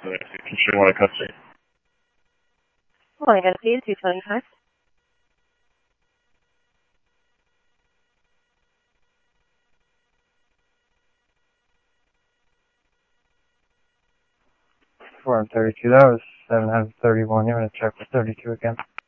Control one custody. Well, I got to see you, 225. $432. 731. You're going to check for 32 again.